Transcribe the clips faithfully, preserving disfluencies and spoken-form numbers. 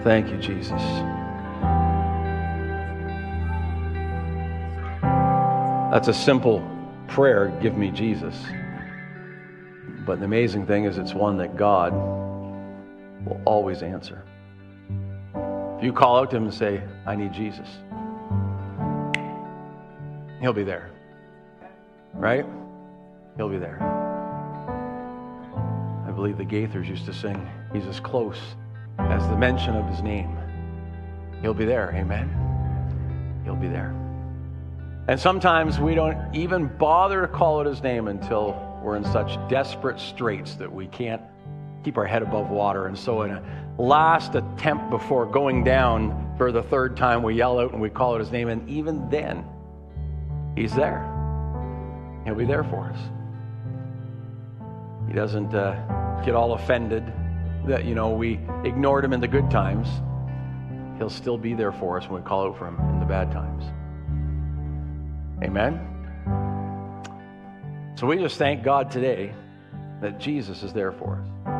Thank you, Jesus. That's a simple prayer, give me Jesus. But the amazing thing is it's one that God will always answer. If you call out to him and say, I need Jesus, he'll be there. Right? He'll be there. I believe the Gaithers used to sing, he's as close as the mention of his name. He'll be there. Amen? He'll be there. And sometimes we don't even bother to call out his name until we're in such desperate straits that we can't keep our head above water. And so in a last attempt before going down for the third time, we yell out and we call out his name. And even then, he's there. He'll be there for us. He doesn't uh, get all offended that, you know, we ignored him in the good times. He'll still be there for us when we call out for him in the bad times. Amen? So we just thank God today that Jesus is there for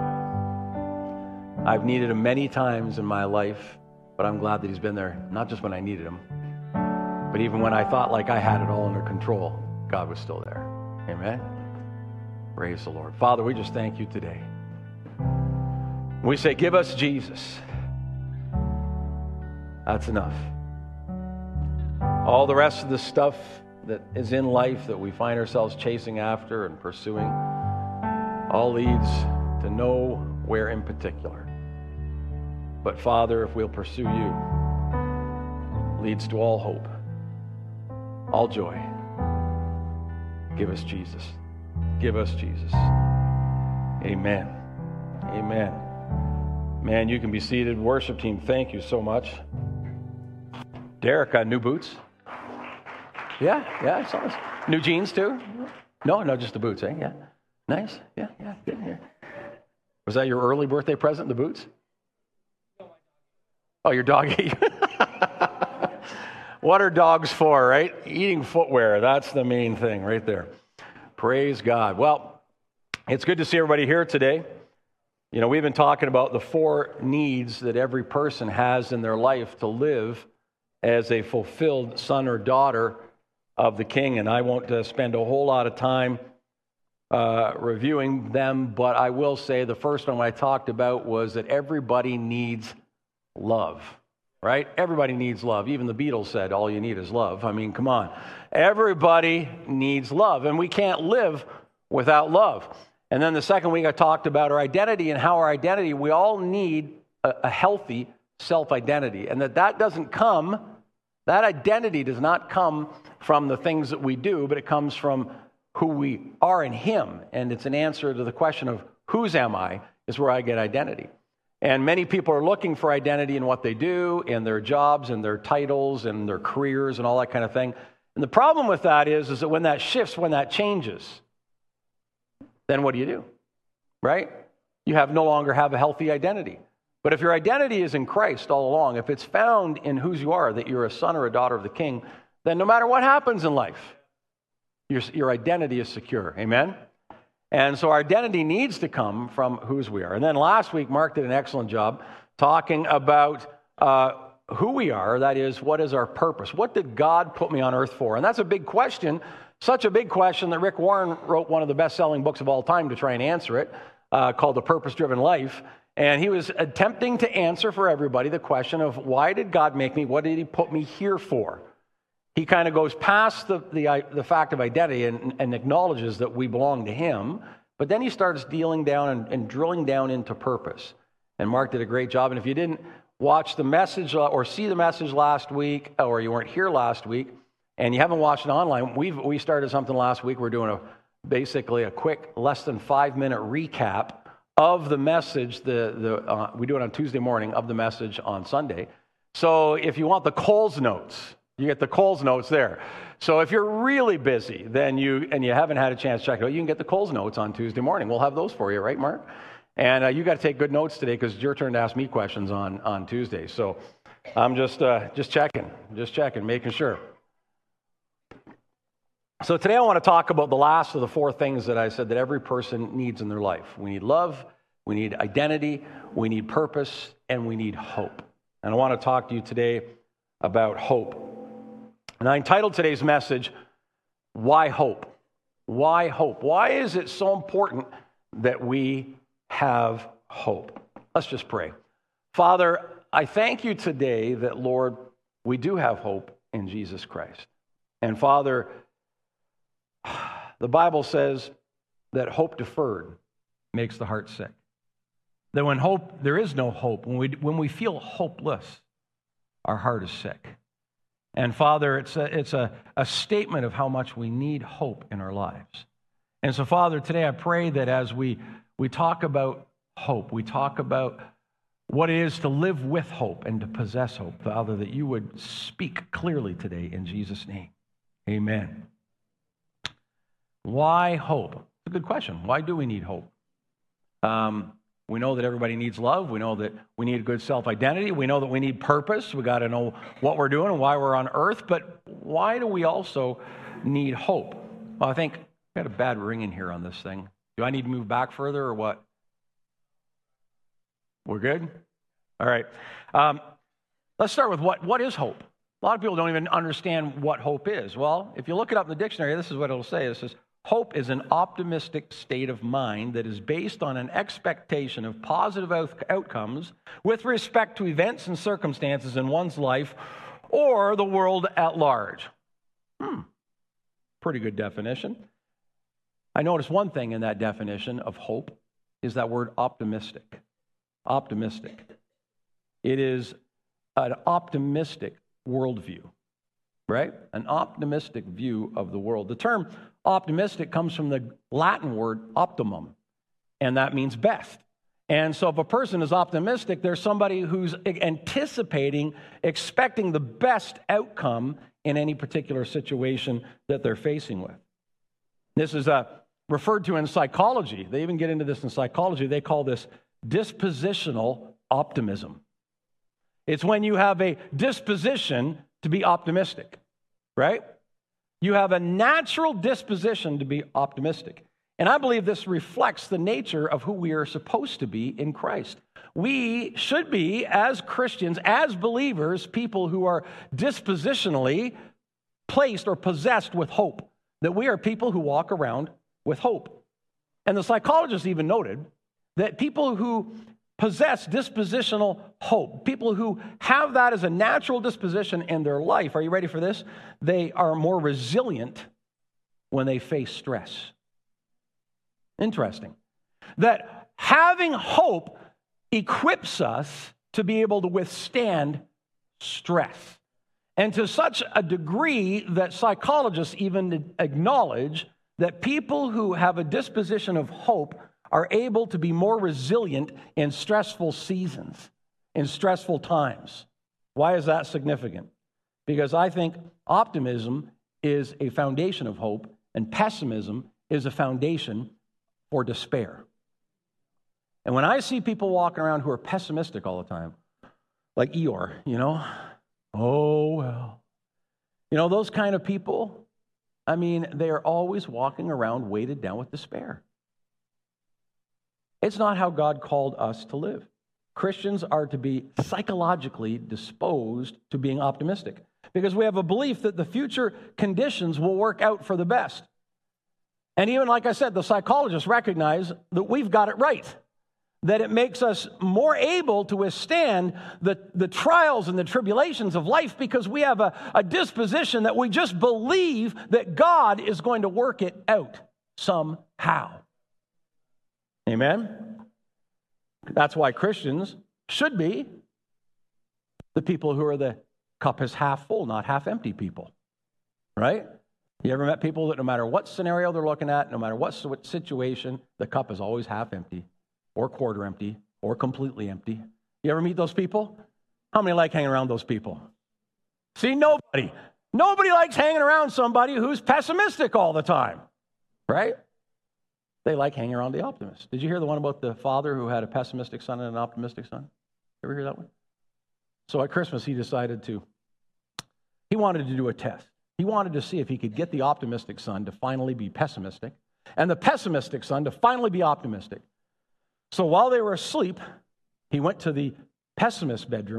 us. I've needed him many times in my life, but I'm glad that he's been there, not just when I needed him, but even when I thought like I had it all under control, God was still there. Amen? Praise the Lord. Father, we just thank you today. We say, give us Jesus. That's enough. All the rest of the stuff that is in life that we find ourselves chasing after and pursuing all leads to nowhere in particular. But Father, if we'll pursue you, leads to all hope, all joy. Give us Jesus. Give us Jesus. Amen. Amen. Man, you can be seated. Worship team, thank you so much. Derek, uh, new boots? Yeah, yeah, I saw this. New jeans too? No, no, just the boots, eh? Yeah. Nice. Yeah, yeah, good here. Was that your early birthday present, the boots? Oh, your dog ate you. What are dogs for, right? Eating footwear. That's the main thing right there. Praise God. Well, it's good to see everybody here today. You know, we've been talking about the four needs that every person has in their life to live as a fulfilled son or daughter of the King. And I won't uh, spend a whole lot of time uh, reviewing them, but I will say the first one I talked about was that everybody needs love. Right? Everybody needs love. Even the Beatles said, all you need is love. I mean, come on. Everybody needs love, and we can't live without love. And then the second week I talked about our identity and how our identity, we all need a, a healthy self-identity, and that that doesn't come, that identity does not come from the things that we do, but it comes from who we are in him. And it's an answer to the question of whose am I is where I get identity. And many people are looking for identity in what they do, in their jobs, and their titles, and their careers, and all that kind of thing. And the problem with that is, is that when that shifts, when that changes, then what do you do? Right? You have no longer have a healthy identity. But if your identity is in Christ all along, if it's found in whose you are, that you're a son or a daughter of the King, then no matter what happens in life, your, your identity is secure. Amen? And so our identity needs to come from whose we are. And then last week, Mark did an excellent job talking about uh, who we are. That is, what is our purpose? What did God put me on earth for? And that's a big question, such a big question that Rick Warren wrote one of the best-selling books of all time to try and answer it, uh, called The Purpose-Driven Life. And he was attempting to answer for everybody the question of, why did God make me? What did he put me here for? He kind of goes past the, the, the fact of identity and, and acknowledges that we belong to him, but then he starts dealing down and, and drilling down into purpose. And Mark did a great job. And if you didn't watch the message or see the message last week, or you weren't here last week, and you haven't watched it online, we've, we started something last week. We're doing a basically a quick, less than five-minute recap of the message. The, the uh, we do it on Tuesday morning, of the message on Sunday. So if you want the Coles notes, you get the Coles notes there. So if you're really busy, then you and you haven't had a chance to check it out, you can get the Coles notes on Tuesday morning. We'll have those for you, right, Mark? And uh, you got to take good notes today because it's your turn to ask me questions on, on Tuesday. So I'm just uh, just checking, just checking, making sure. So today I want to talk about the last of the four things that I said that every person needs in their life. We need love, we need identity, we need purpose, and we need hope. And I want to talk to you today about hope. And I entitled today's message, Why Hope? Why hope? Why is it so important that we have hope? Let's just pray. Father, I thank you today that, Lord, we do have hope in Jesus Christ. And Father, the Bible says that hope deferred makes the heart sick. That when hope, there is no hope. When we, when we feel hopeless, our heart is sick. And Father, it's a, it's a, a statement of how much we need hope in our lives. And so, Father, today I pray that as we, we talk about hope, we talk about what it is to live with hope and to possess hope, Father, that you would speak clearly today in Jesus' name. Amen. Why hope? It's a good question. Why do we need hope? Um, we know that everybody needs love. We know that we need a good self-identity. We know that we need purpose. We got to know what we're doing and why we're on earth. But why do we also need hope? Well, I think I got a bad ring in here on this thing. Do I need to move back further or what? We're good? All right. Um, let's start with what, what is hope? A lot of people don't even understand what hope is. Well, if you look it up in the dictionary, this is what it'll say. It says, hope is an optimistic state of mind that is based on an expectation of positive out- outcomes with respect to events and circumstances in one's life or the world at large. Hmm. Pretty good definition. I noticed one thing in that definition of hope is that word optimistic. Optimistic. It is an optimistic worldview, right? An optimistic view of the world. The term optimistic comes from the Latin word optimum, and that means best. And so if a person is optimistic, there's somebody who's anticipating, expecting the best outcome in any particular situation that they're facing with. This is uh, referred to in psychology. They even get into this in psychology. They call this dispositional optimism. It's when you have a disposition to be optimistic, right? You have a natural disposition to be optimistic. And I believe this reflects the nature of who we are supposed to be in Christ. We should be, as Christians, as believers, people who are dispositionally placed or possessed with hope. That we are people who walk around with hope. And the psychologists even noted that people who possess dispositional hope, people who have that as a natural disposition in their life, are you ready for this? They are more resilient when they face stress. Interesting. That having hope equips us to be able to withstand stress. And to such a degree that psychologists even acknowledge that people who have a disposition of hope are able to be more resilient in stressful seasons, in stressful times. Why is that significant? Because I think optimism is a foundation of hope, and pessimism is a foundation for despair. And when I see people walking around who are pessimistic all the time, like Eeyore, you know, oh, well, you know, those kind of people, I mean, they are always walking around weighted down with despair. It's not how God called us to live. Christians are to be psychologically disposed to being optimistic because we have a belief that the future conditions will work out for the best. And even like I said, the psychologists recognize that we've got it right, that it makes us more able to withstand the, the trials and the tribulations of life because we have a, a disposition that we just believe that God is going to work it out somehow. Amen? That's why Christians should be the people who are the cup is half full, not half empty people. Right? You ever met people that no matter what scenario they're looking at, no matter what situation, the cup is always half empty or quarter empty or completely empty? You ever meet those people? How many like hanging around those people? See, nobody. Nobody likes hanging around somebody who's pessimistic all the time. Right? They like hanging around the optimist. Did you hear the one about the father who had a pessimistic son and an optimistic son? Ever hear that one? So at Christmas, he decided to, he wanted to do a test. He wanted to see if he could get the optimistic son to finally be pessimistic and the pessimistic son to finally be optimistic. So while they were asleep, he went to the pessimist bedroom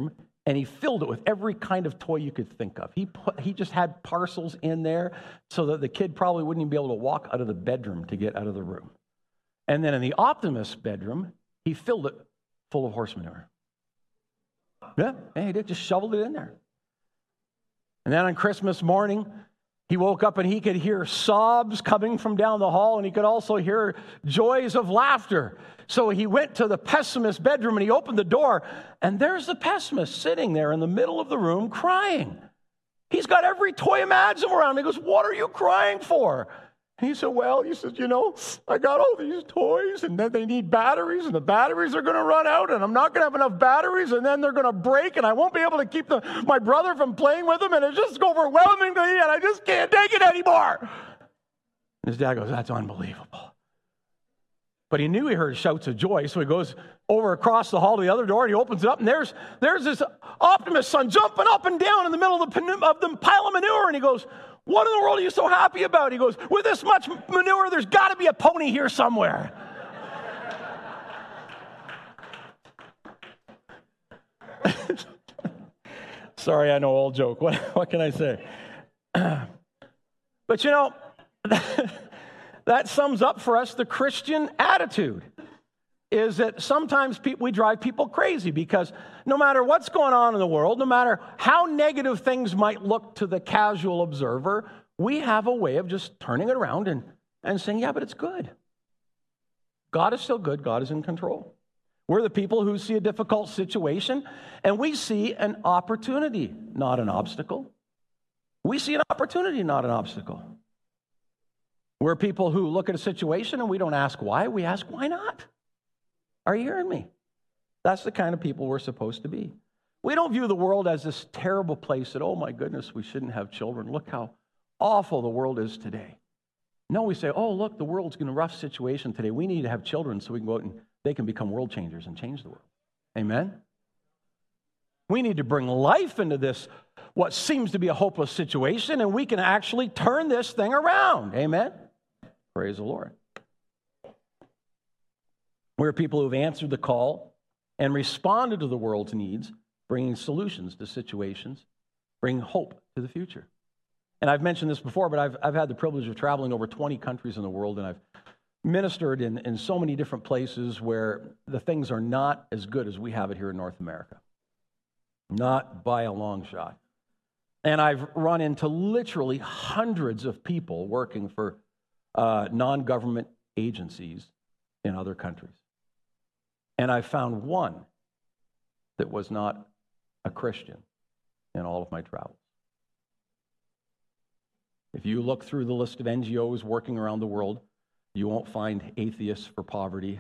and he filled it with every kind of toy you could think of. He put, he just had parcels in there so that the kid probably wouldn't even be able to walk out of the bedroom to get out of the room. And then in the Optimus bedroom, he filled it full of horse manure. Yeah, and he did, just shoveled it in there. And then on Christmas morning, he woke up and he could hear sobs coming from down the hall, and he could also hear joys of laughter. So he went to the pessimist bedroom and he opened the door, and there's the pessimist sitting there in the middle of the room crying. He's got every toy imaginable around. He goes, "What are you crying for?" And he said, "Well," he says, "you know, I got all these toys, and then they need batteries, and the batteries are going to run out, and I'm not going to have enough batteries, and then they're going to break, and I won't be able to keep the, my brother from playing with them, and it's just overwhelming to me, and I just can't take it anymore." And his dad goes, "That's unbelievable." But he knew he heard shouts of joy, so he goes over across the hall to the other door, and he opens it up, and there's, there's this Optimus son jumping up and down in the middle of the, of the pile of manure, and he goes, "What in the world are you so happy about?" He goes, "With this much manure, there's got to be a pony here somewhere." Sorry, I know, old joke. What, what can I say? But you know, that sums up for us the Christian attitude, is that sometimes people, we drive people crazy because no matter what's going on in the world, no matter how negative things might look to the casual observer, we have a way of just turning it around and, and saying, yeah, but it's good. God is still good. God is in control. We're the people who see a difficult situation, and we see an opportunity, not an obstacle. We see an opportunity, not an obstacle. We're people who look at a situation and we don't ask why, we ask why not. Are you hearing me? That's the kind of people we're supposed to be. We don't view the world as this terrible place that, oh my goodness, we shouldn't have children. Look how awful the world is today. No, we say, oh, look, the world's in a rough situation today. We need to have children so we can go out and they can become world changers and change the world. Amen? We need to bring life into this, what seems to be a hopeless situation, and we can actually turn this thing around. Amen? Praise the Lord. We're people who have answered the call and responded to the world's needs, bringing solutions to situations, bringing hope to the future. And I've mentioned this before, but I've, I've had the privilege of traveling over twenty countries in the world, and I've ministered in, in so many different places where the things are not as good as we have it here in North America. Not by a long shot. And I've run into literally hundreds of people working for uh, non-government agencies in other countries. And I found one that was not a Christian in all of my travels. If you look through the list of N G Os working around the world, you won't find atheists for poverty.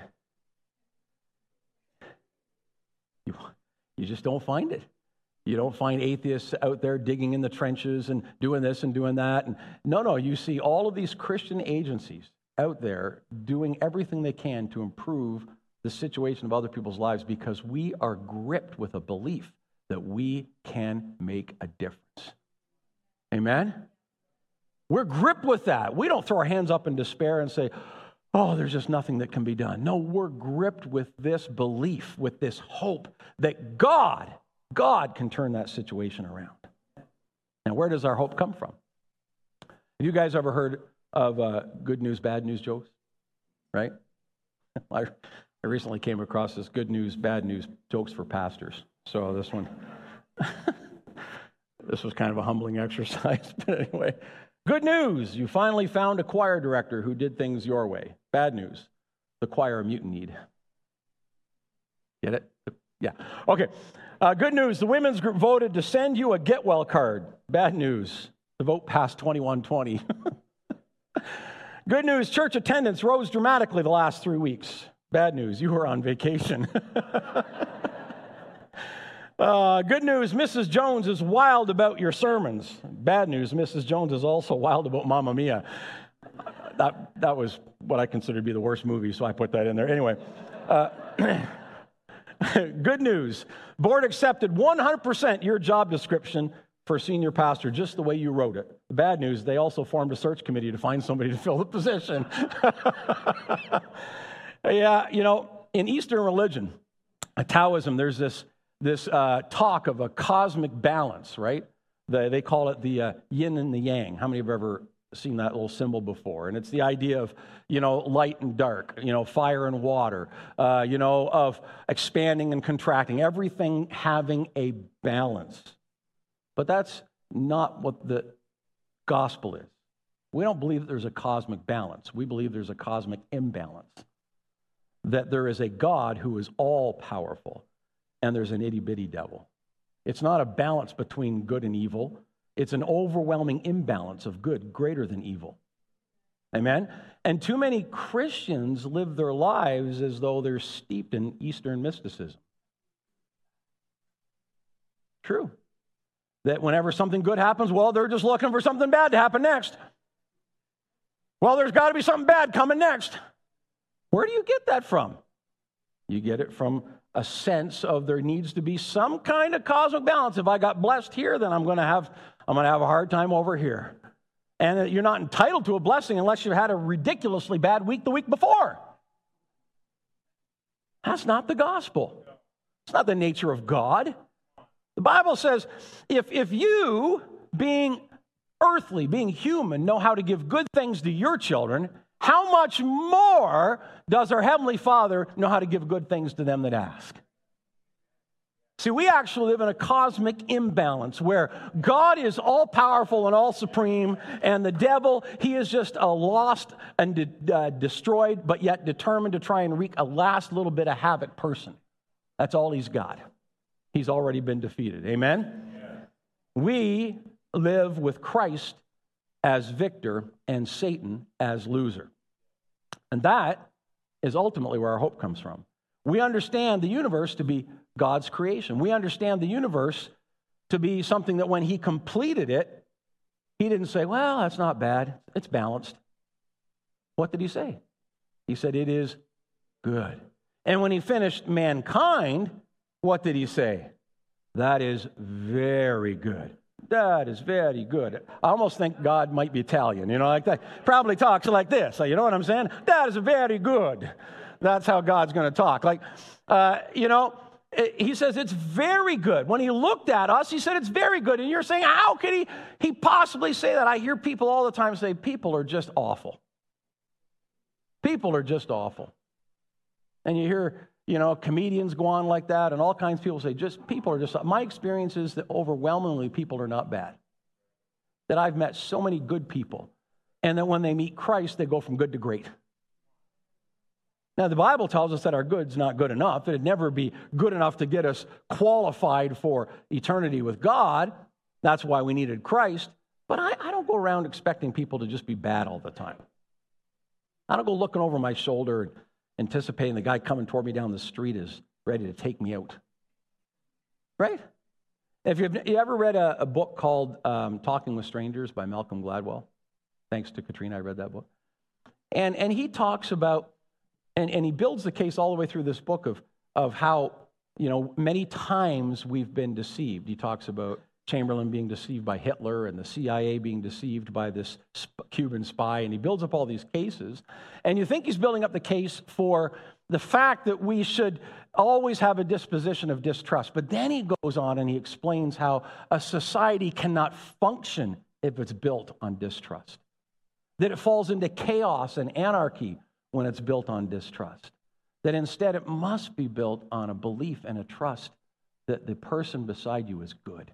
You, you just don't find it. You don't find atheists out there digging in the trenches and doing this and doing that. And no, no, you see all of these Christian agencies out there doing everything they can to improve the situation of other people's lives because we are gripped with a belief that we can make a difference. Amen? We're gripped with that. We don't throw our hands up in despair and say, oh, there's just nothing that can be done. No, we're gripped with this belief, with this hope that God, God can turn that situation around. Now, where does our hope come from? Have you guys ever heard of uh, good news, bad news jokes? Right? I, I recently came across this good news, bad news jokes for pastors. So this one, this was kind of a humbling exercise. But anyway, good news, you finally found a choir director who did things your way. Bad news, the choir mutinied. Get it? Yeah. Okay. Uh, good news, the women's group voted to send you a get well card. Bad news, the vote passed twenty-one twenty. Good news, church attendance rose dramatically the last three weeks. Bad news, you were on vacation. uh, good news, Missus Jones is wild about your sermons. Bad news, Missus Jones is also wild about Mamma Mia. That, that was what I consider to be the worst movie, so I put that in there. Anyway, uh, good news, board accepted one hundred percent your job description for senior pastor, just the way you wrote it. The bad news, they also formed a search committee to find somebody to fill the position. Yeah, you know, in Eastern religion, Taoism, there's this this uh, talk of a cosmic balance, right? The, they call it the uh, yin and the yang. How many have ever seen that little symbol before? And it's the idea of, you know, light and dark, you know, fire and water, uh, you know, of expanding and contracting, everything having a balance. But that's not what the gospel is. We don't believe that there's a cosmic balance. We believe there's a cosmic imbalance. That there is a God who is all-powerful, and there's an itty-bitty devil. It's not a balance between good and evil. It's an overwhelming imbalance of good greater than evil. Amen? And too many Christians live their lives as though they're steeped in Eastern mysticism. True. That whenever something good happens, well, they're just looking for something bad to happen next. Well, there's got to be something bad coming next. Where do you get that from? You get it from a sense of there needs to be some kind of cosmic balance. If I got blessed here, then I'm going to have I'm going to have a hard time over here. And you're not entitled to a blessing unless you've had a ridiculously bad week the week before. That's not the gospel. It's not the nature of God. The Bible says, if, if you, being earthly, being human, know how to give good things to your children, how much more does our Heavenly Father know how to give good things to them that ask? See, we actually live in a cosmic imbalance where God is all-powerful and all-supreme, and the devil, he is just a lost and de- uh, destroyed, but yet determined to try and wreak a last little bit of havoc person. That's all he's got. He's already been defeated. Amen? Yeah. We live with Christ as victor and Satan as loser. And that is ultimately where our hope comes from. We understand the universe to be God's creation. We understand the universe to be something that when he completed it, he didn't say, well, that's not bad. It's balanced. What did he say? He said, it is good. And when he finished mankind, what did he say? That is very good. That is very good. I almost think God might be Italian, you know, like that. Probably talks like this. You know what I'm saying? That is very good. That's how God's going to talk. Like, uh, you know, he says it's very good. When he looked at us, he said it's very good. And you're saying, how could he, he possibly say that? I hear people all the time say, people are just awful. People are just awful. And you hear, you know, comedians go on like that, and all kinds of people say, just people are just, my experience is that overwhelmingly people are not bad. That I've met so many good people, and that when they meet Christ, they go from good to great. Now, the Bible tells us that our good's not good enough, that it'd never be good enough to get us qualified for eternity with God. That's why we needed Christ. But I, I don't go around expecting people to just be bad all the time. I don't go looking over my shoulder and anticipating the guy coming toward me down the street is ready to take me out. Right? If you've you ever read a, a book called um, Talking with Strangers by Malcolm Gladwell? Thanks to Katrina, I read that book. And, and he talks about And, and he builds the case all the way through this book of, of how, you know, many times we've been deceived. He talks about Chamberlain being deceived by Hitler and the C I A being deceived by this sp- Cuban spy, and he builds up all these cases. And you think he's building up the case for the fact that we should always have a disposition of distrust. But then he goes on and he explains how a society cannot function if it's built on distrust. That it falls into chaos and anarchy when it's built on distrust. That instead it must be built on a belief and a trust that the person beside you is good.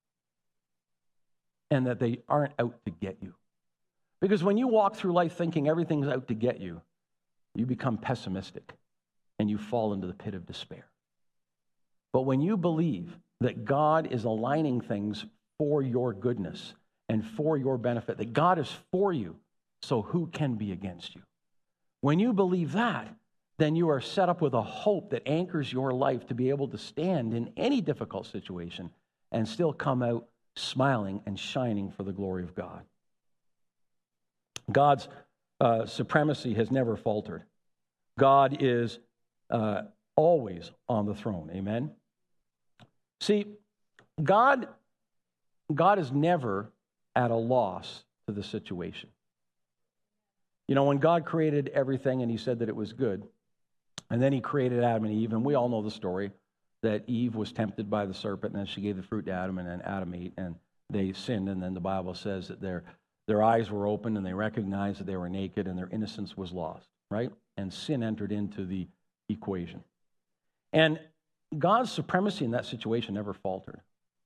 And that they aren't out to get you. Because when you walk through life thinking everything's out to get you, you become pessimistic and you fall into the pit of despair. But when you believe that God is aligning things for your goodness and for your benefit, that God is for you, so who can be against you? When you believe that, then you are set up with a hope that anchors your life to be able to stand in any difficult situation and still come out smiling and shining for the glory of God. God's uh, supremacy has never faltered. God is uh, always on the throne. Amen? See, God, God is never at a loss to the situation. You know, when God created everything and he said that it was good, and then he created Adam and Eve, and we all know the story. that Eve was tempted by the serpent, and then she gave the fruit to Adam, and then Adam ate, and they sinned. And then the Bible says that their their eyes were opened, and they recognized that they were naked, and their innocence was lost, right? And sin entered into the equation. And God's supremacy in that situation never faltered.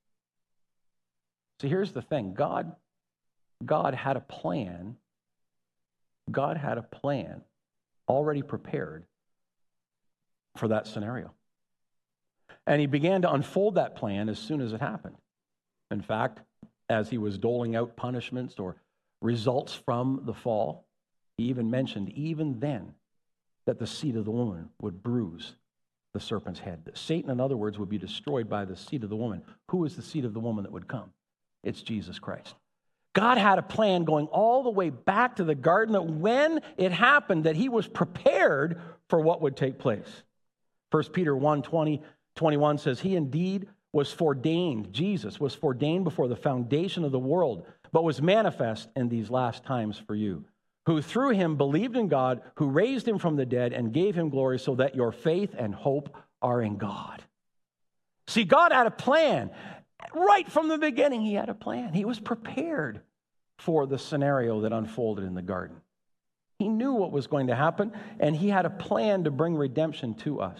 See, here's the thing. God, God had a plan. God had a plan already prepared for that scenario. And he began to unfold that plan as soon as it happened. In fact, as he was doling out punishments or results from the fall, he even mentioned, even then, that the seed of the woman would bruise the serpent's head. That Satan, in other words, would be destroyed by the seed of the woman. Who is the seed of the woman that would come? It's Jesus Christ. God had a plan going all the way back to the garden, that when it happened, that he was prepared for what would take place. First Peter one, twenty, twenty-one says, he indeed was foreordained, Jesus was foreordained before the foundation of the world, but was manifest in these last times for you, who through him believed in God, who raised him from the dead and gave him glory, so that your faith and hope are in God. See, God had a plan. Right from the beginning, he had a plan. He was prepared for the scenario that unfolded in the garden. He knew what was going to happen, and he had a plan to bring redemption to us.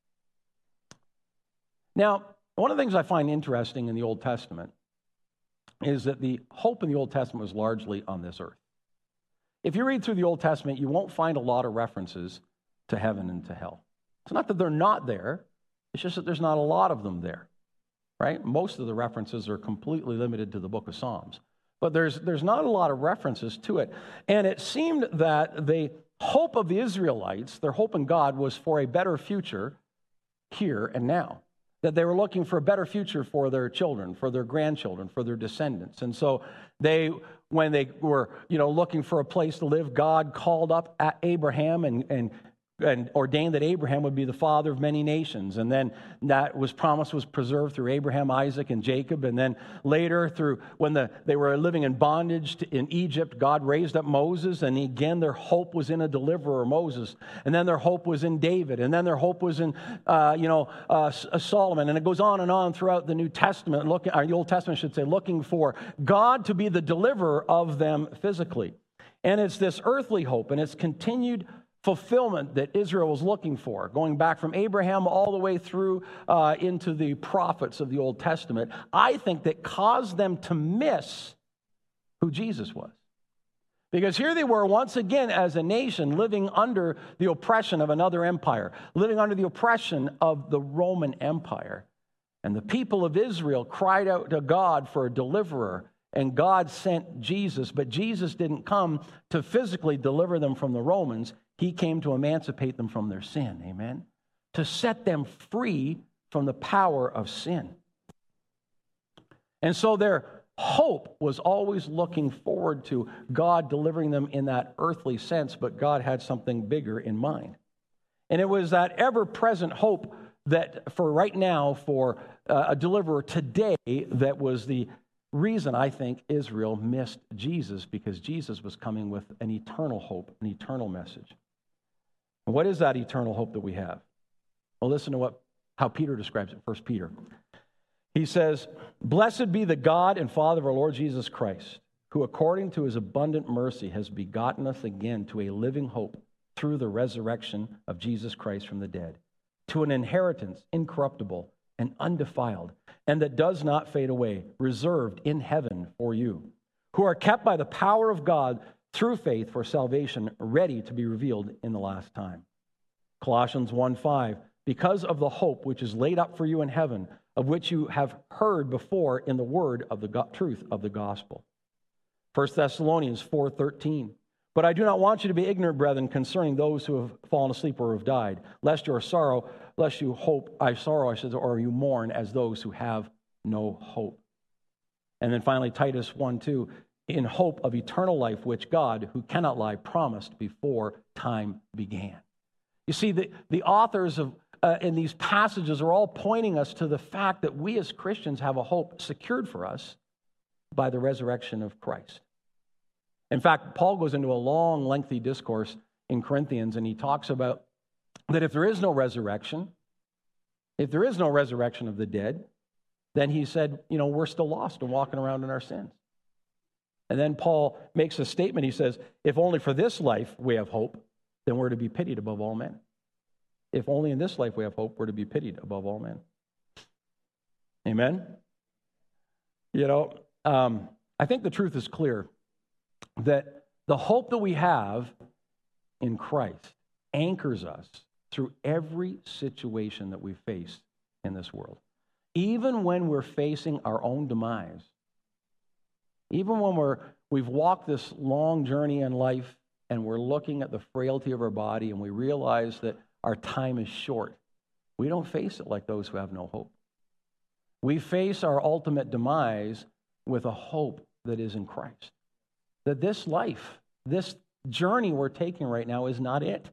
Now, one of the things I find interesting in the Old Testament is that the hope in the Old Testament was largely on this earth. If you read through the Old Testament, you won't find a lot of references to heaven and to hell. It's not that they're not there. It's just that there's not a lot of them there, right? Most of the references are completely limited to the book of Psalms. But there's, there's not a lot of references to it. And it seemed that the hope of the Israelites, their hope in God, was for a better future here and now. That they were looking for a better future for their children, for their grandchildren, for their descendants. And so they, when they were, you know, looking for a place to live, God called up at Abraham and, and, and ordained that Abraham would be the father of many nations. And then that was promise was preserved through Abraham, Isaac, and Jacob. And then later, through when the, they were living in bondage to, in Egypt, God raised up Moses. And again, their hope was in a deliverer, Moses. And then their hope was in David. And then their hope was in, uh, you know, uh, Solomon. And it goes on and on throughout the New Testament, looking, or the Old Testament, I should say, looking for God to be the deliverer of them physically. And it's this earthly hope, and it's continued fulfillment that Israel was looking for, going back from Abraham all the way through uh, into the prophets of the Old Testament, I think that caused them to miss who Jesus was. Because here they were once again as a nation living under the oppression of another empire, living under the oppression of the Roman Empire. And the people of Israel cried out to God for a deliverer, and God sent Jesus, but Jesus didn't come to physically deliver them from the Romans. He came to emancipate them from their sin, amen? To set them free from the power of sin. And so their hope was always looking forward to God delivering them in that earthly sense, but God had something bigger in mind. And it was that ever-present hope that for right now, for uh, a deliverer today, that was the reason I think Israel missed Jesus, because Jesus was coming with an eternal hope, an eternal message. And what is that eternal hope that we have? Well, listen to what how Peter describes it, First Peter. He says, "Blessed be the God and Father of our Lord Jesus Christ, who according to his abundant mercy has begotten us again to a living hope through the resurrection of Jesus Christ from the dead, to an inheritance incorruptible and undefiled, and that does not fade away, reserved in heaven for you, who are kept by the power of God through faith for salvation, ready to be revealed in the last time." Colossians one five, "Because of the hope which is laid up for you in heaven, of which you have heard before in the word of the go- truth of the gospel." First Thessalonians four thirteen, "But I do not want you to be ignorant, brethren, concerning those who have fallen asleep or have died, lest your sorrow, lest you hope, I sorrow, I said, or you mourn as those who have no hope." And then finally, Titus one two, "In hope of eternal life, which God, who cannot lie, promised before time began." You see, the, the authors of uh, in these passages are all pointing us to the fact that we as Christians have a hope secured for us by the resurrection of Christ. In fact, Paul goes into a long, lengthy discourse in Corinthians, and he talks about that if there is no resurrection, If there is no resurrection of the dead, then he said, you know, we're still lost and walking around in our sins. And then Paul makes a statement. He says, if only for this life we have hope, then we're to be pitied above all men. If only in this life we have hope, we're to be pitied above all men. Amen? You know, um, I think the truth is clear that the hope that we have in Christ anchors us through every situation that we face in this world. Even when we're facing our own demise, even when we're, we've walked this long journey in life and we're looking at the frailty of our body and we realize that our time is short, we don't face it like those who have no hope. We face our ultimate demise with a hope that is in Christ. That this life, this journey we're taking right now is not it.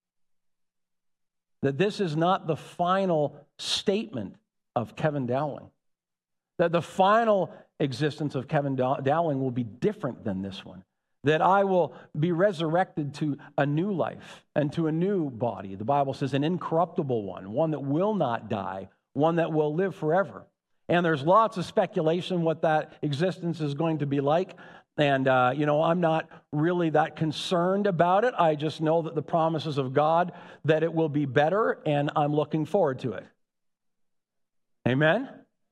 That this is not the final statement of Kevin Dowling. That the final existence of Kevin Dowling will be different than this one. That I will be resurrected to a new life and to a new body. The Bible says an incorruptible one, one that will not die, one that will live forever. And there's lots of speculation what that existence is going to be like. And, uh, you know, I'm not really that concerned about it. I just know that the promises of God, that it will be better, and I'm looking forward to it. Amen?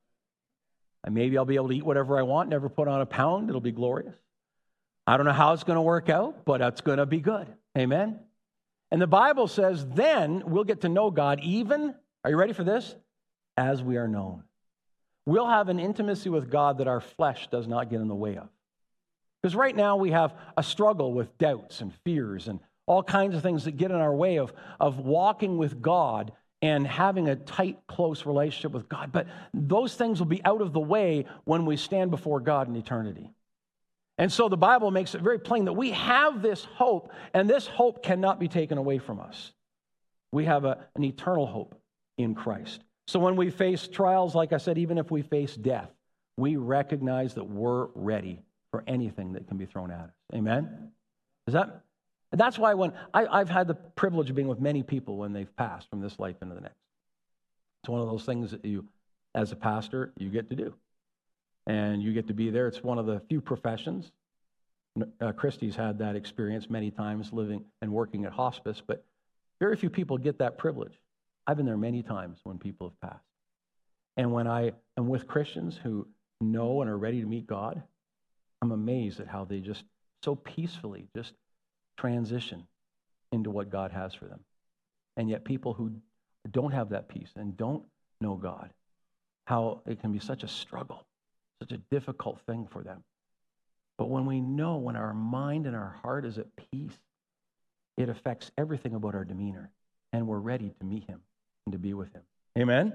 And maybe I'll be able to eat whatever I want, never put on a pound. It'll be glorious. I don't know how it's going to work out, but it's going to be good. Amen? And the Bible says then we'll get to know God even, are you ready for this? As we are known. We'll have an intimacy with God that our flesh does not get in the way of. Because right now we have a struggle with doubts and fears and all kinds of things that get in our way of, of walking with God and having a tight, close relationship with God. But those things will be out of the way when we stand before God in eternity. And so the Bible makes it very plain that we have this hope, and this hope cannot be taken away from us. We have a, an eternal hope in Christ. So when we face trials, like I said, even if we face death, we recognize that we're ready for anything that can be thrown at us. Amen? Is that? That's why when I, I've had the privilege of being with many people when they've passed from this life into the next. It's one of those things that you, as a pastor, you get to do. And you get to be there. It's one of the few professions. Uh, Christy's had that experience many times living and working at hospice, but very few people get that privilege. I've been there many times when people have passed. And when I am with Christians who know and are ready to meet God, I'm amazed at how they just so peacefully just transition into what God has for them. And yet people who don't have that peace and don't know God, how it can be such a struggle, such a difficult thing for them. But when we know, when our mind and our heart is at peace, it affects everything about our demeanor, and we're ready to meet him and to be with him. Amen?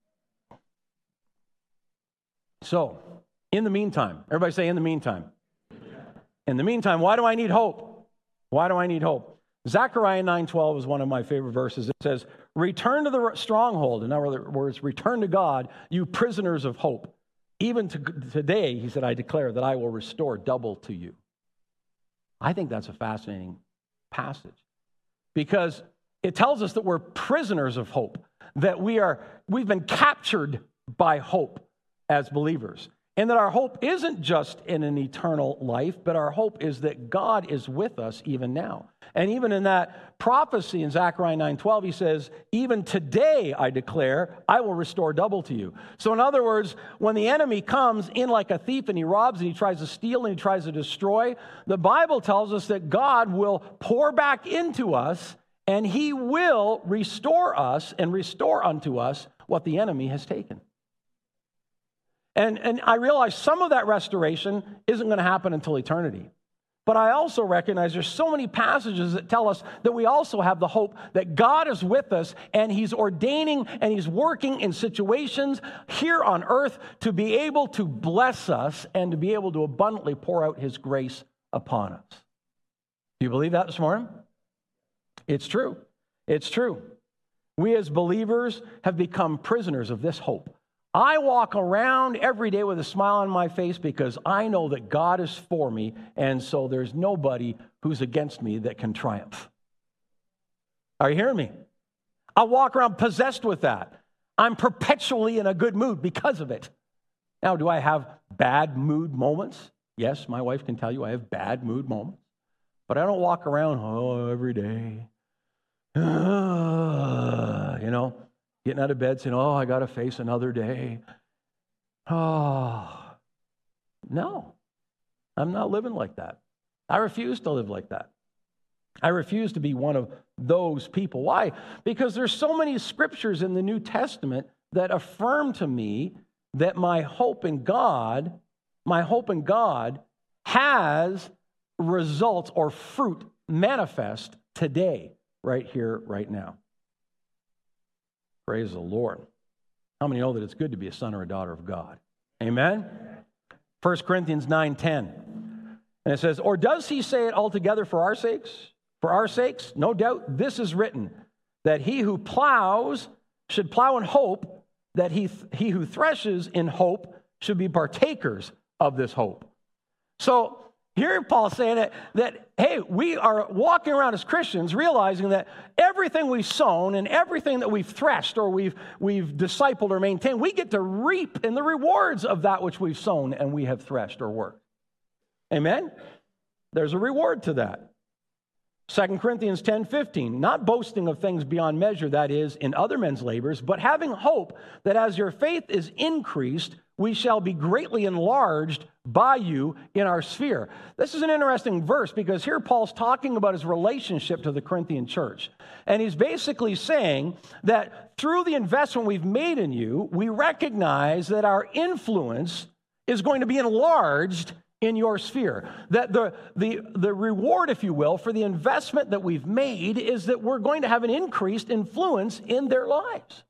So, in the meantime, everybody say in the meantime. In the meantime, why do I need hope? Why do I need hope? Zechariah nine twelve is one of my favorite verses. It says, return to the stronghold. In other words, return to God, you prisoners of hope. Even to today, he said, I declare that I will restore double to you. I think that's a fascinating passage because it tells us that we're prisoners of hope, that we are, we've been captured by hope as believers, and that our hope isn't just in an eternal life, but our hope is that God is with us even now. And even in that prophecy in Zechariah nine twelve, he says, even today I declare, I will restore double to you. So in other words, when the enemy comes in like a thief and he robs and he tries to steal and he tries to destroy, the Bible tells us that God will pour back into us and he will restore us and restore unto us what the enemy has taken. And, and I realize some of that restoration isn't going to happen until eternity. But I also recognize there's so many passages that tell us that we also have the hope that God is with us and he's ordaining and he's working in situations here on earth to be able to bless us and to be able to abundantly pour out his grace upon us. Do you believe that this morning? It's true. It's true. We as believers have become prisoners of this hope. I walk around every day with a smile on my face because I know that God is for me, and so there's nobody who's against me that can triumph. Are you hearing me? I walk around possessed with that. I'm perpetually in a good mood because of it. Now, do I have bad mood moments? Yes, my wife can tell you I have bad mood moments. But I don't walk around, oh, every day, uh, you know, getting out of bed saying, oh, I got to face another day. Oh, no, I'm not living like that. I refuse to live like that. I refuse to be one of those people. Why? Because there's so many scriptures in the New Testament that affirm to me that my hope in God, my hope in God has results or fruit manifest today, right here, right now. Praise the Lord. How many know that it's good to be a son or a daughter of God? Amen? First Corinthians nine ten. And it says, or does he say it altogether for our sakes? For our sakes? No doubt this is written, that he who plows should plow in hope, that he, he who threshes in hope should be partakers of this hope. So here Paul's saying that, that, hey, we are walking around as Christians realizing that everything we've sown and everything that we've threshed or we've, we've discipled or maintained, we get to reap in the rewards of that which we've sown and we have threshed or worked. Amen? There's a reward to that. Second Corinthians ten fifteen, not boasting of things beyond measure, that is, in other men's labors, but having hope that as your faith is increased, we shall be greatly enlarged by you in our sphere. This is an interesting verse because here Paul's talking about his relationship to the Corinthian church. And he's basically saying that through the investment we've made in you, we recognize that our influence is going to be enlarged in your sphere. That the, the, the reward, if you will, for the investment that we've made is that we're going to have an increased influence in their lives.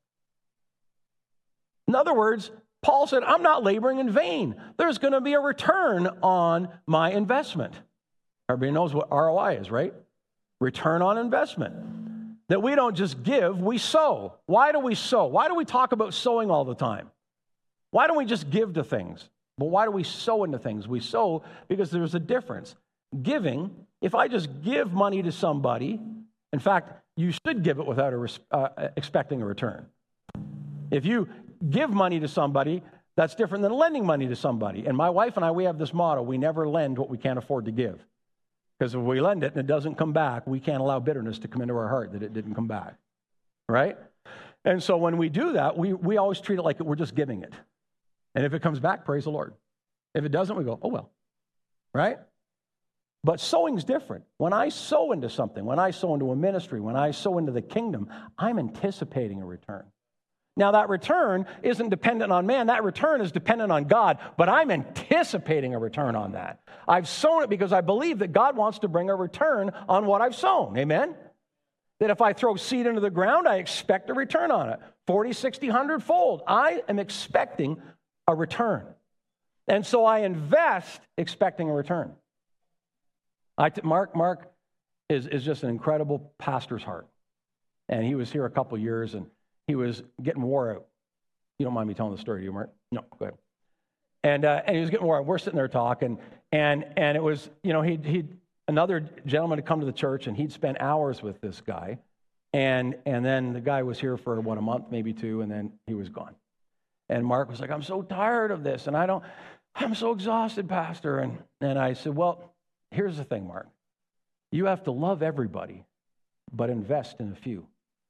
In other words, Paul said, I'm not laboring in vain. There's going to be a return on my investment. Everybody knows what R O I is, right? Return on investment. That we don't just give, we sow. Why do we sow? Why do we talk about sowing all the time? Why don't we just give to things? But why do we sow into things? We sow because there's a difference. Giving, if I just give money to somebody, in fact, you should give it without a, uh, expecting a return. If you give money to somebody, that's different than lending money to somebody. And my wife and I, we have this motto, we never lend what we can't afford to give. Because if we lend it and it doesn't come back, we can't allow bitterness to come into our heart that it didn't come back. Right? And so when we do that, we, we always treat it like we're just giving it. And if it comes back, praise the Lord. If it doesn't, we go, oh, well, right? But sowing's different. When I sow into something, when I sow into a ministry, when I sow into the kingdom, I'm anticipating a return. Now, that return isn't dependent on man. That return is dependent on God, but I'm anticipating a return on that. I've sown it because I believe that God wants to bring a return on what I've sown. Amen? That if I throw seed into the ground, I expect a return on it. forty, sixty, one hundred fold. I am expecting a return. And so I invest expecting a return. I t- Mark Mark is, is just an incredible pastor's heart. And he was here a couple years, and he was getting wore out. You don't mind me telling the story, do you, Mark? No, go ahead. And uh, and he was getting wore out. We're sitting there talking, and and it was, you know, he'd, he'd another gentleman had come to the church, and he'd spent hours with this guy. And and then the guy was here for, what, a month, maybe two, and then he was gone. And Mark was like, I'm so tired of this, and I don't, I'm so exhausted, Pastor. And, and I said, well, here's the thing, Mark. You have to love everybody, but invest in a few.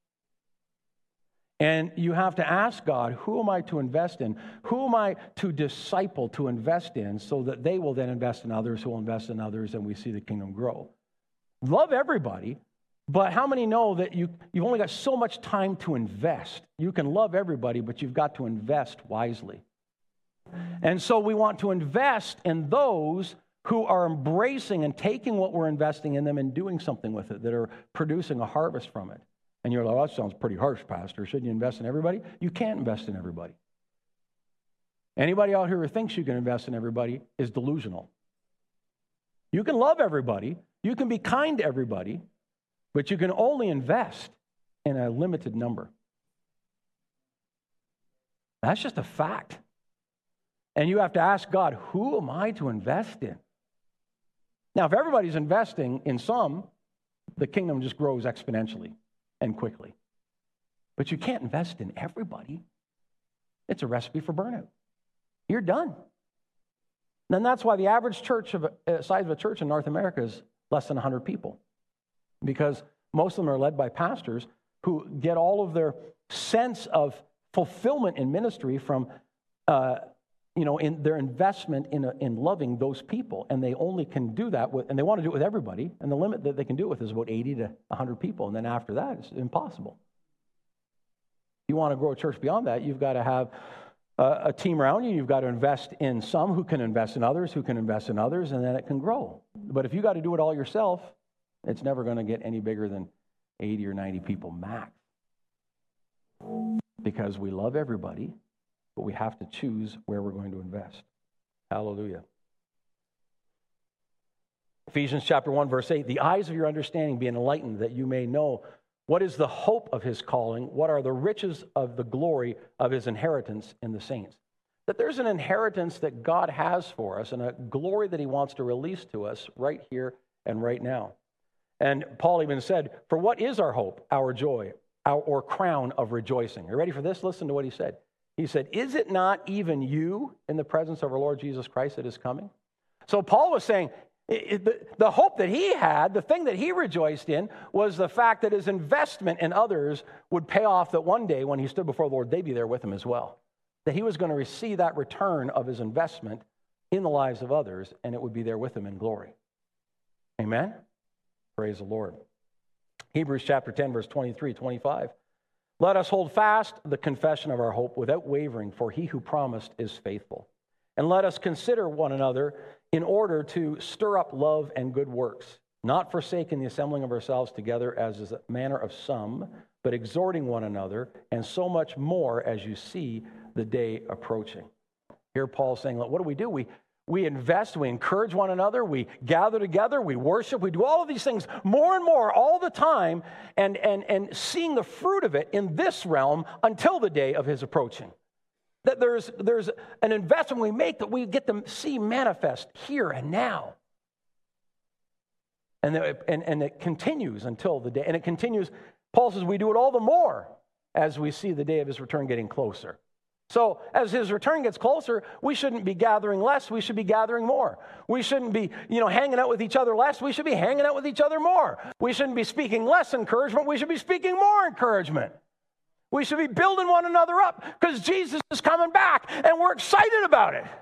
And you have to ask God, who am I to invest in? Who am I to disciple, to invest in, so that they will then invest in others, who will invest in others, and we see the kingdom grow. Love everybody. But how many know that you, you've only got so much time to invest? You can love everybody, but you've got to invest wisely. And so we want to invest in those who are embracing and taking what we're investing in them and doing something with it, that are producing a harvest from it. And you're like, oh, that sounds pretty harsh, Pastor. Shouldn't you invest in everybody? You can't invest in everybody. Anybody out here who thinks you can invest in everybody is delusional. You can love everybody. You can be kind to everybody. But you can only invest in a limited number. That's just a fact. And you have to ask God, who am I to invest in? Now, if everybody's investing in some, the kingdom just grows exponentially and quickly. But you can't invest in everybody. It's a recipe for burnout. You're done. And that's why the average church of a, size of a church in North America is less than one hundred people. Because most of them are led by pastors who get all of their sense of fulfillment in ministry from, uh, you know, in their investment in a, in loving those people. And they only can do that with, and they want to do it with everybody. And the limit that they can do it with is about eighty to one hundred people. And then after that, it's impossible. If you want to grow a church beyond that, you've got to have a, a team around you. You've got to invest in some who can invest in others, who can invest in others, and then it can grow. But if you got to do it all yourself, it's never going to get any bigger than eighty or ninety people max. Because we love everybody, but we have to choose where we're going to invest. Hallelujah. Ephesians chapter one, verse eight, the eyes of your understanding be enlightened, that you may know what is the hope of his calling, what are the riches of the glory of his inheritance in the saints. That there's an inheritance that God has for us and a glory that he wants to release to us right here and right now. And Paul even said, for what is our hope, our joy, our or crown of rejoicing? Are you ready for this? Listen to what he said. He said, is it not even you in the presence of our Lord Jesus Christ that is coming? So Paul was saying, it, the, the hope that he had, the thing that he rejoiced in, was the fact that his investment in others would pay off, that one day when he stood before the Lord, they'd be there with him as well. That he was going to receive that return of his investment in the lives of others, and it would be there with him in glory. Amen? Praise the Lord. Hebrews chapter ten, verse twenty-three, twenty-five. Let us hold fast the confession of our hope without wavering, for he who promised is faithful. And let us consider one another in order to stir up love and good works, not forsaking the assembling of ourselves together as is the manner of some, but exhorting one another, and so much more as you see the day approaching. Here Paul's saying, what do we do? We We invest, we encourage one another, we gather together, we worship, we do all of these things more and more all the time, and, and, and seeing the fruit of it in this realm until the day of his approaching. That there's, there's an investment we make that we get to see manifest here and now. And, and, and it continues until the day, and it continues, Paul says we do it all the more as we see the day of his return getting closer. So as his return gets closer, we shouldn't be gathering less, we should be gathering more. We shouldn't be, you know, hanging out with each other less, we should be hanging out with each other more. We shouldn't be speaking less encouragement, we should be speaking more encouragement. We should be building one another up because Jesus is coming back and we're excited about it.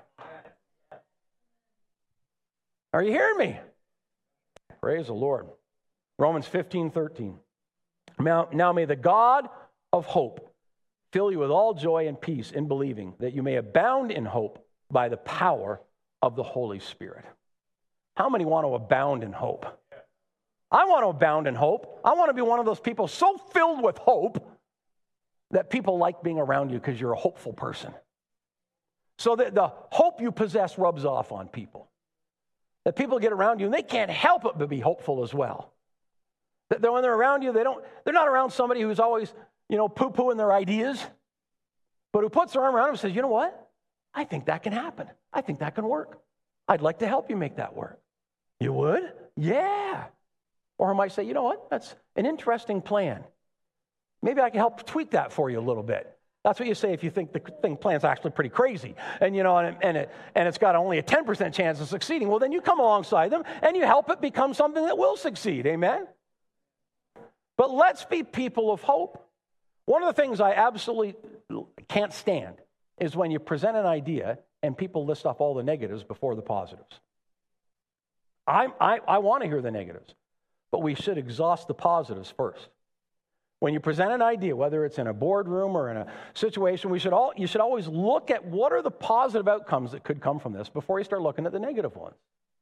Are you hearing me? Praise the Lord. Romans fifteen, thirteen. Now, now may the God of hope fill you with all joy and peace in believing, that you may abound in hope by the power of the Holy Spirit. How many want to abound in hope? I want to abound in hope. I want to be one of those people so filled with hope that people like being around you because you're a hopeful person. So that the hope you possess rubs off on people. That people get around you and they can't help it but be hopeful as well. That when they're around you, they don't, they're not around somebody who's always, you know, poo-pooing their ideas, but who puts their arm around them and says, you know what? I think that can happen. I think that can work. I'd like to help you make that work. You would? Yeah. Or I might say, you know what? That's an interesting plan. Maybe I can help tweak that for you a little bit. That's what you say if you think the thing plan's actually pretty crazy, and you know, and, and it and it's got only a ten percent chance of succeeding. Well, then you come alongside them and you help it become something that will succeed. Amen. But let's be people of hope. One of the things I absolutely can't stand is when you present an idea and people list off all the negatives before the positives. I I, I want to hear the negatives, but we should exhaust the positives first. When you present an idea, whether it's in a boardroom or in a situation, we should all, you should always look at what are the positive outcomes that could come from this before you start looking at the negative ones.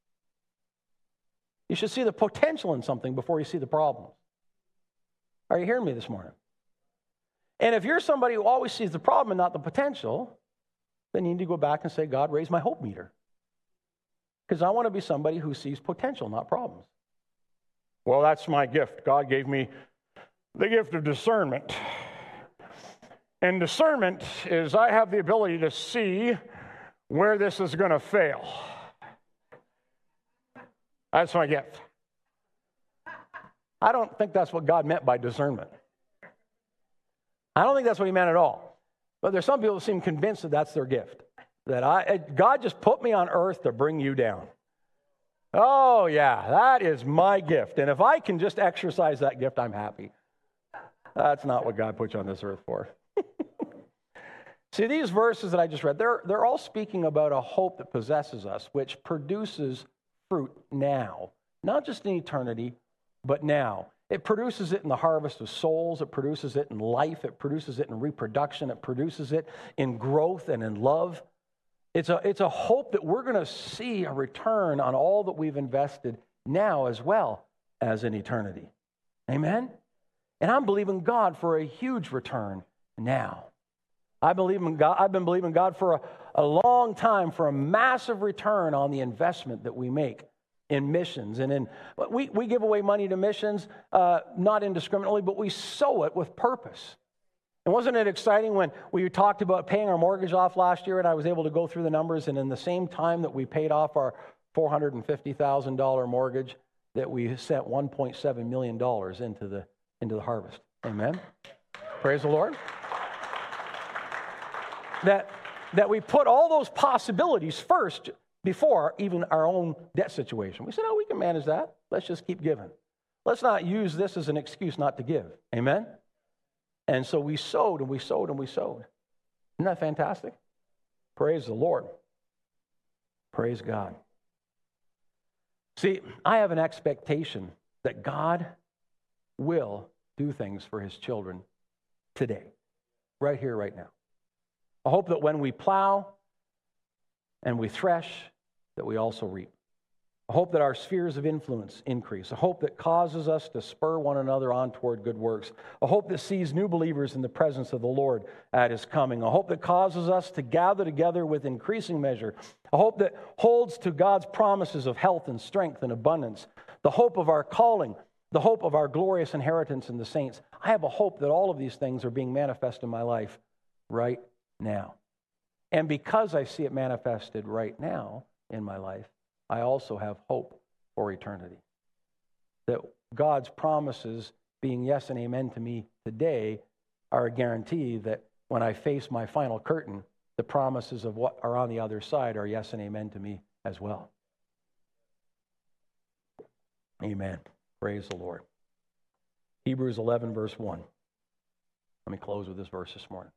You should see the potential in something before you see the problems. Are you hearing me this morning? And if you're somebody who always sees the problem and not the potential, then you need to go back and say, God, raise my hope meter. Because I want to be somebody who sees potential, not problems. Well, that's my gift. God gave me the gift of discernment. And discernment is I have the ability to see where this is going to fail. That's my gift. I don't think that's what God meant by discernment. I don't think that's what he meant at all. But there's some people who seem convinced that that's their gift. That I, God just put me on earth to bring you down. Oh, yeah, that is my gift. And if I can just exercise that gift, I'm happy. That's not what God put you on this earth for. See, these verses that I just read, they're, they're all speaking about a hope that possesses us, which produces fruit now. Not just in eternity, but now. It produces it in the harvest of souls. It produces it in life. It produces it in reproduction. It produces it in growth and in love. It's a, it's a hope that we're going to see a return on all that we've invested now as well as in eternity. Amen? And I'm believing God for a huge return now. I believe in God. I've been believing God for a, a long time for a massive return on the investment that we make in missions. And in we, we give away money to missions, uh, not indiscriminately, but we sow it with purpose. And wasn't it exciting when we talked about paying our mortgage off last year, and I was able to go through the numbers, and in the same time that we paid off our four hundred fifty thousand dollars mortgage, that we sent one point seven million dollars into the, into the harvest. Amen? Praise the Lord. That, that we put all those possibilities first before even our own debt situation. We said, oh, we can manage that. Let's just keep giving. Let's not use this as an excuse not to give. Amen? And so we sowed and we sowed and we sowed. Isn't that fantastic? Praise the Lord. Praise God. See, I have an expectation that God will do things for his children today, right here, right now. I hope that when we plow and we thresh, that we also reap. I hope that our spheres of influence increase. A hope that causes us to spur one another on toward good works. A hope that sees new believers in the presence of the Lord at his coming. A hope that causes us to gather together with increasing measure. A hope that holds to God's promises of health and strength and abundance. The hope of our calling. The hope of our glorious inheritance in the saints. I have a hope that all of these things are being manifest in my life right now. And because I see it manifested right now in my life, I also have hope for eternity. That God's promises being yes and amen to me today are a guarantee that when I face my final curtain, the promises of what are on the other side are yes and amen to me as well. Amen. Praise the Lord. Hebrews eleven, verse one. Let me close with this verse this morning.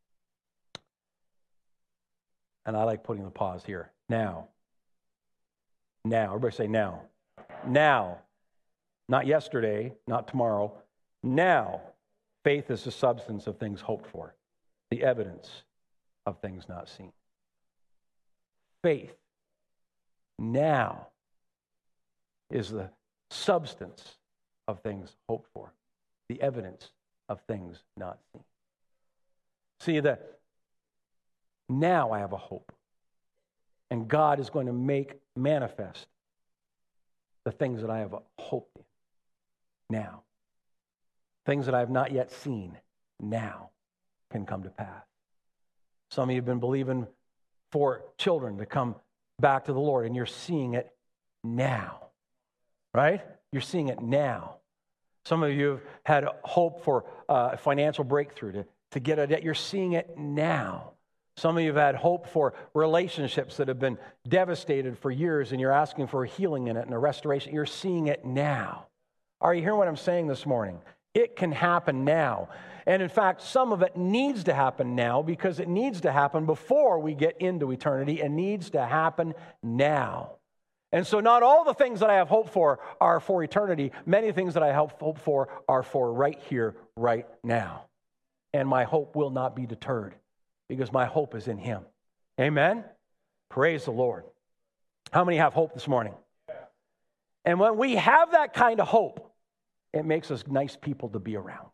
And I like putting the pause here. Now. Now. Everybody say now. Now. Not yesterday, not tomorrow. Now. Faith is the substance of things hoped for, the evidence of things not seen. Faith now is the substance of things hoped for, the evidence of things not seen. See, that now I have a hope. And God is going to make manifest the things that I have hoped in now. Things that I have not yet seen now can come to pass. Some of you have been believing for children to come back to the Lord, and you're seeing it now. Right? You're seeing it now. Some of you have had hope for uh, a financial breakthrough to, to get a debt. You're seeing it now. Some of you have had hope for relationships that have been devastated for years, and you're asking for a healing in it and a restoration. You're seeing it now. Are you hearing what I'm saying this morning? It can happen now. And in fact, some of it needs to happen now because it needs to happen before we get into eternity. It needs to happen now. And so not all the things that I have hope for are for eternity. Many things that I have hope for are for right here, right now. And my hope will not be deterred because my hope is in him. Amen? Praise the Lord. How many have hope this morning? And when we have that kind of hope, it makes us nice people to be around.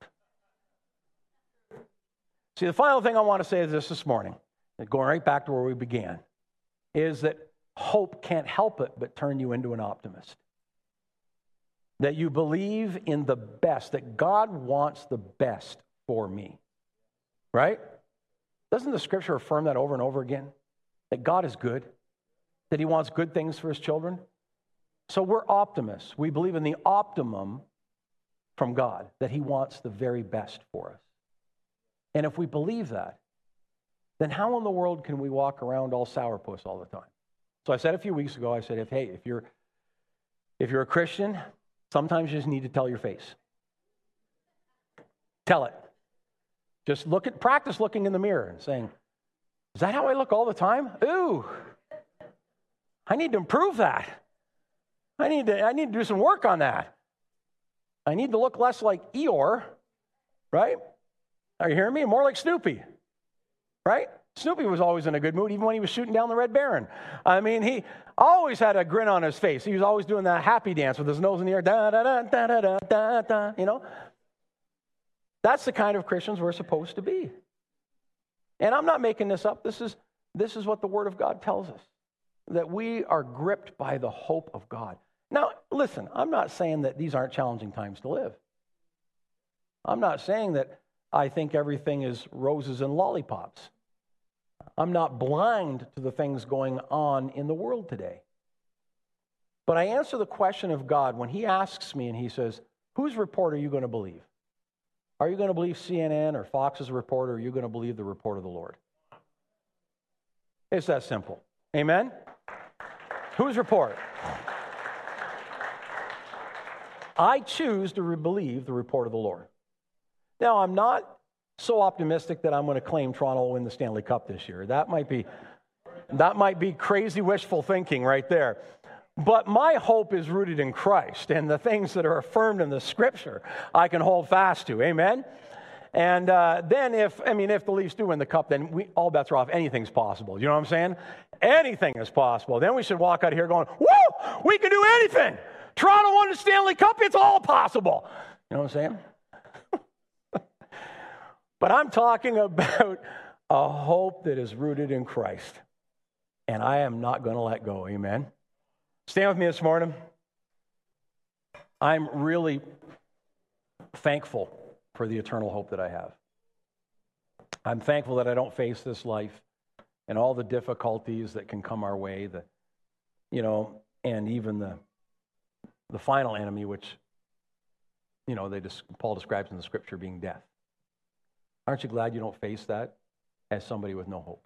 See, the final thing I want to say is this this morning, and going right back to where we began, is that hope can't help it but turn you into an optimist. That you believe in the best, that God wants the best for me. Right? Doesn't the scripture affirm that over and over again? That God is good, that he wants good things for his children. So we're optimists. We believe in the optimum from God, that he wants the very best for us. And if we believe that, then how in the world can we walk around all sourpuss all the time? So I said a few weeks ago, I said, if hey, if you're if you're a Christian, sometimes you just need to tell your face. Tell it. Just look at, practice looking in the mirror and saying, is that how I look all the time? Ooh, I need to improve that. I need to, I need to do some work on that. I need to look less like Eeyore, right? Are you hearing me? More like Snoopy, right? Snoopy was always in a good mood, even when he was shooting down the Red Baron. I mean, he always had a grin on his face. He was always doing that happy dance with his nose in the air, da da da da da da da da. You know, that's the kind of Christians we're supposed to be. And I'm not making this up. This is this is what the Word of God tells us, that we are gripped by the hope of God. Now, listen, I'm not saying that these aren't challenging times to live. I'm not saying that I think everything is roses and lollipops. I'm not blind to the things going on in the world today. But I answer the question of God when he asks me and he says, whose report are you going to believe? Are you going to believe C N N or Fox's report, or are you going to believe the report of the Lord? It's that simple. Amen? Whose report? I choose to re- believe the report of the Lord. Now, I'm not so optimistic that I'm going to claim Toronto will win the Stanley Cup this year. That might be, that might be crazy wishful thinking right there. But my hope is rooted in Christ, and the things that are affirmed in the Scripture I can hold fast to. Amen? And uh, then if, I mean, if the Leafs do win the Cup, then we, all bets are off. Anything's possible. You know what I'm saying? Anything is possible. Then we should walk out of here going, woo, we can do anything. Toronto won the Stanley Cup. It's all possible. You know what I'm saying? But I'm talking about a hope that is rooted in Christ. And I am not going to let go. Amen? Stand with me this morning. I'm really thankful for the eternal hope that I have. I'm thankful that I don't face this life and all the difficulties that can come our way, the, you know, and even the the final enemy, which, you know, they just, Paul describes in the Scripture being death. Aren't you glad you don't face that as somebody with no hope?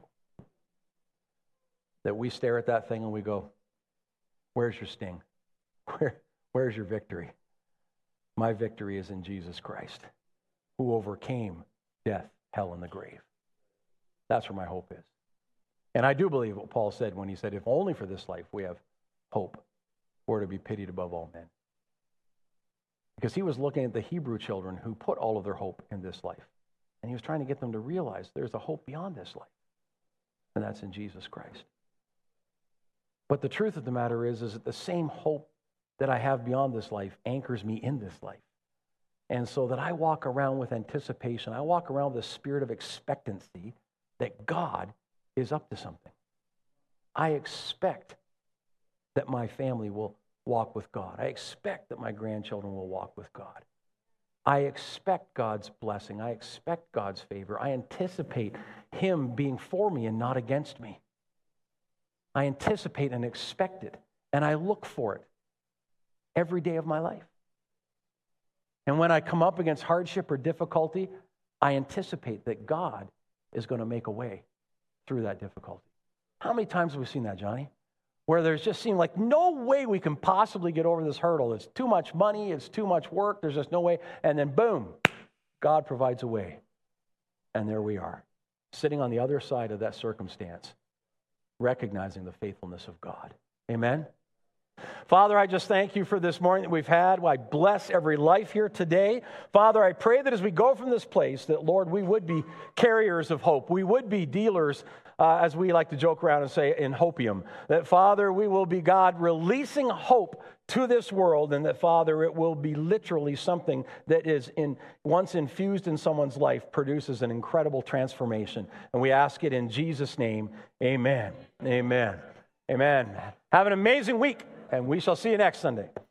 That we stare at that thing and we go, where's your sting? Where, where's your victory? My victory is in Jesus Christ, who overcame death, hell, and the grave. That's where my hope is. And I do believe what Paul said when he said, if only for this life we have hope, we're to be pitied above all men. Because he was looking at the Hebrew children who put all of their hope in this life. And he was trying to get them to realize there's a hope beyond this life. And that's in Jesus Christ. But the truth of the matter is, is that the same hope that I have beyond this life anchors me in this life. And so that I walk around with anticipation. I walk around with a spirit of expectancy that God is up to something. I expect that my family will walk with God. I expect that my grandchildren will walk with God. I expect God's blessing. I expect God's favor. I anticipate Him being for me and not against me. I anticipate and expect it, and I look for it every day of my life. And when I come up against hardship or difficulty, I anticipate that God is going to make a way through that difficulty. How many times have we seen that, Johnny? Where there's just seemed like no way we can possibly get over this hurdle. It's too much money, it's too much work, there's just no way. And then boom, God provides a way. And there we are, sitting on the other side of that circumstance, recognizing the faithfulness of God. Amen? Father, I just thank you for this morning that we've had. I bless every life here today. Father, I pray that as we go from this place, that, Lord, we would be carriers of hope. We would be dealers, uh, as we like to joke around and say, in hopium. That, Father, we will be, God, releasing hope to this world, and that, Father, it will be literally something that is, in once infused in someone's life, produces an incredible transformation. And we ask it in Jesus' name. Amen. Amen. Amen. Have an amazing week. And we shall see you next Sunday.